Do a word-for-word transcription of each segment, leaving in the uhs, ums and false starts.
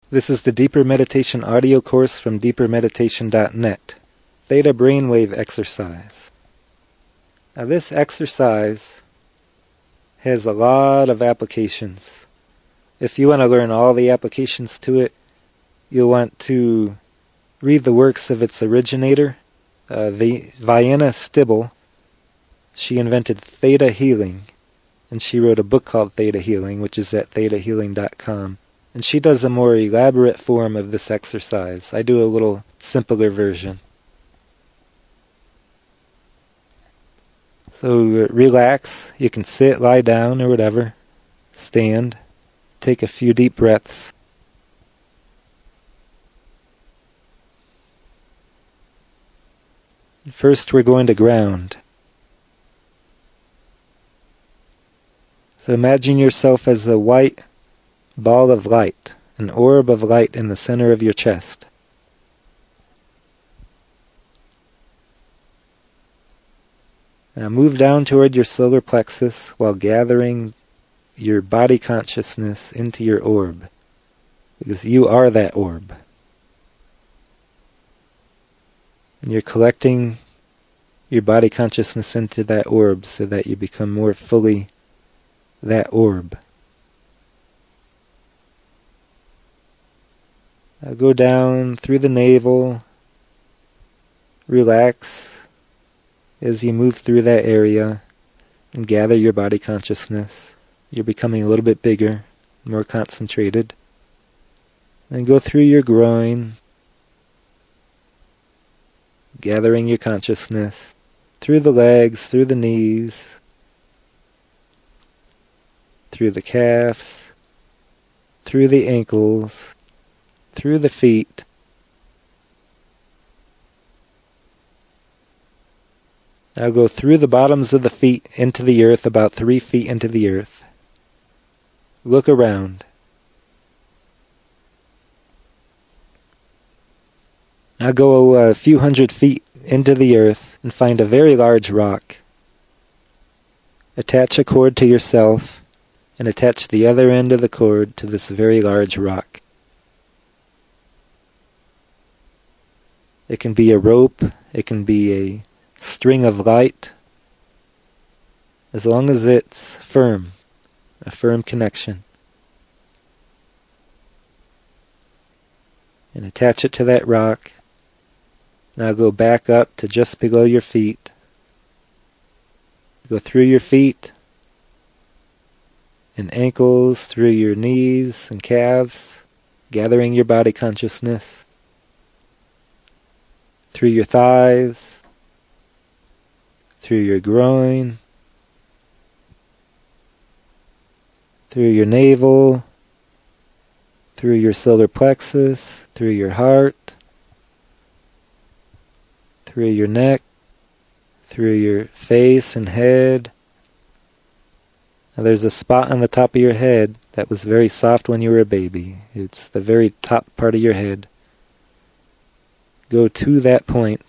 This is the Deeper Meditation audio course from deeper meditation dot net. Theta Brainwave Exercise. Now this exercise has a lot of applications. If you want to learn all the applications to it, you'll want to read the works of its originator, uh, v- Vienna Stibble. She invented Theta Healing, and she wrote a book called Theta Healing, which is at theta healing dot com. And she does a more elaborate form of this exercise. I do a little simpler version. So uh, relax. You can sit, lie down, or whatever. Stand. Take a few deep breaths. First, we're going to ground. So imagine yourself as a white ball of light, an orb of light in the center of your chest. Now move down toward your solar plexus while gathering your body consciousness into your orb, because you are that orb. And you're collecting your body consciousness into that orb so that you become more fully that orb. Now go down through the navel, relax as you move through that area and gather your body consciousness. You're becoming a little bit bigger, more concentrated. Then go through your groin, gathering your consciousness, through the legs, through the knees, through the calves, through the ankles, through the feet, now go through the bottoms of the feet into the earth, about three feet into the earth. Look around. Now go a few hundred feet into the earth and find a very large rock. Attach a cord to yourself and attach the other end of the cord to this very large rock. It can be a rope, it can be a string of light, as long as it's firm, a firm connection. And attach it to that rock. Now go back up to just below your feet. Go through your feet and ankles, through your knees and calves, gathering your body consciousness. Through your thighs, through your groin, through your navel, through your solar plexus, through your heart, through your neck, through your face and head. Now there's a spot on the top of your head that was very soft when you were a baby. It's the very top part of your head. Go to that point.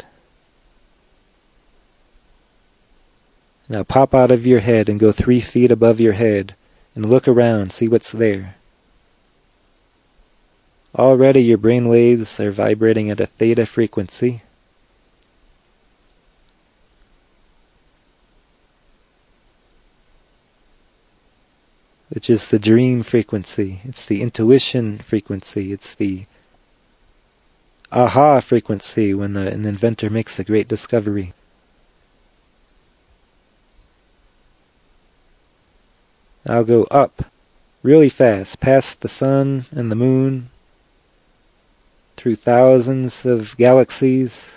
Now pop out of your head and go three feet above your head and look around, see what's there. Already your brain waves are vibrating at a theta frequency. Which is the dream frequency. It's the intuition frequency. It's the aha frequency when an inventor makes a great discovery. I'll go up really fast, past the sun and the moon, through thousands of galaxies.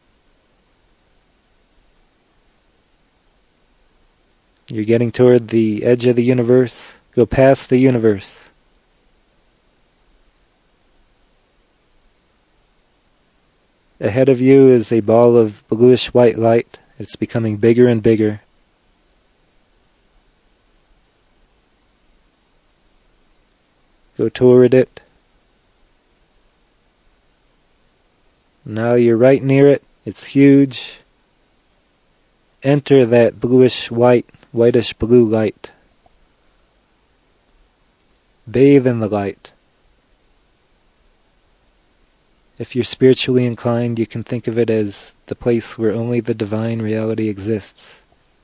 You're getting toward the edge of the universe. Go past the universe. Ahead of you is a ball of bluish white light. It's becoming bigger and bigger. Go toward it. Now you're right near it. It's huge. Enter that bluish white, whitish blue light. Bathe in the light. If you're spiritually inclined, you can think of it as the place where only the divine reality exists.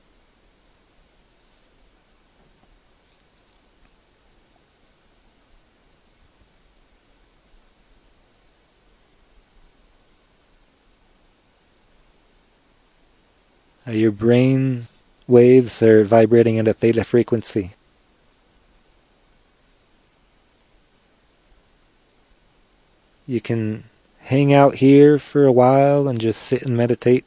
Uh, your brain waves are vibrating at a theta frequency. You can hang out here for a while and just sit and meditate.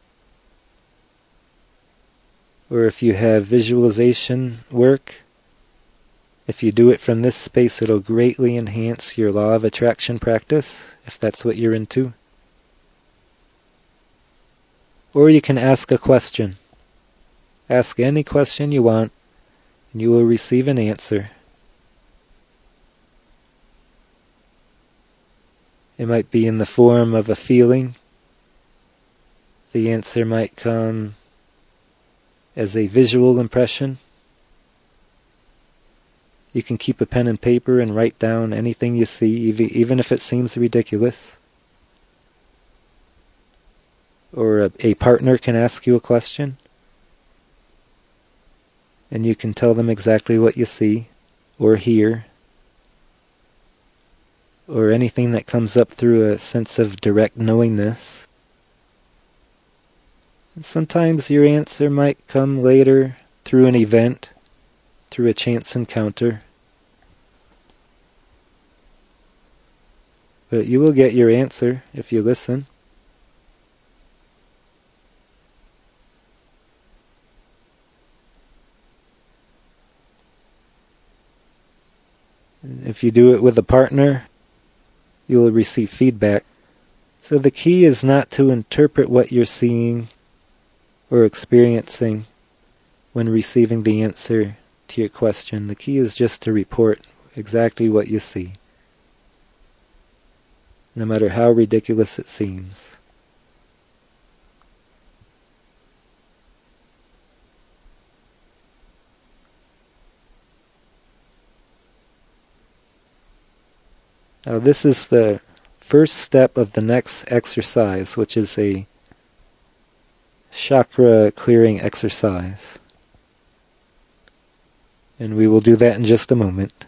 Or if you have visualization work, if you do it from this space, it'll greatly enhance your law of attraction practice, if that's what you're into. Or you can ask a question. Ask any question you want, and you will receive an answer. It might be in the form of a feeling. The answer might come as a visual impression. You can keep a pen and paper and write down anything you see, even if it seems ridiculous. Or a, a partner can ask you a question, and you can tell them exactly what you see or hear, or anything that comes up through a sense of direct knowingness. And sometimes your answer might come later through an event, through a chance encounter. But you will get your answer if you listen. And if you do it with a partner, you will receive feedback. So the key is not to interpret what you're seeing or experiencing when receiving the answer to your question. The key is just to report exactly what you see, no matter how ridiculous it seems. Now this is the first step of the next exercise, which is a chakra clearing exercise. And we will do that in just a moment.